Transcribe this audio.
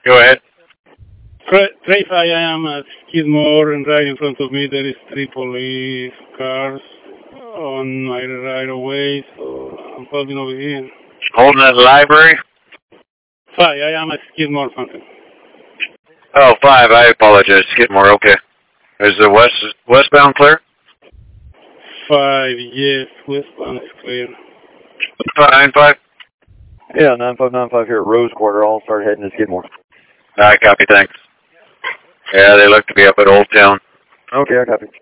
Go ahead. Trace, I am at Skidmore, and right in front of me there is 3 police cars on my right away, so I'm holding over here. Holding at the library? 5, I am at Skidmore Fountain. Oh, 5, I apologize. Skidmore, okay. Is the westbound clear? 5, yes, westbound is clear. 595? Yeah, 9595 here at Rose Quarter. I'll start heading to Skidmore. I copy, thanks. Yeah, they look to be up at Old Town. Okay, I copy.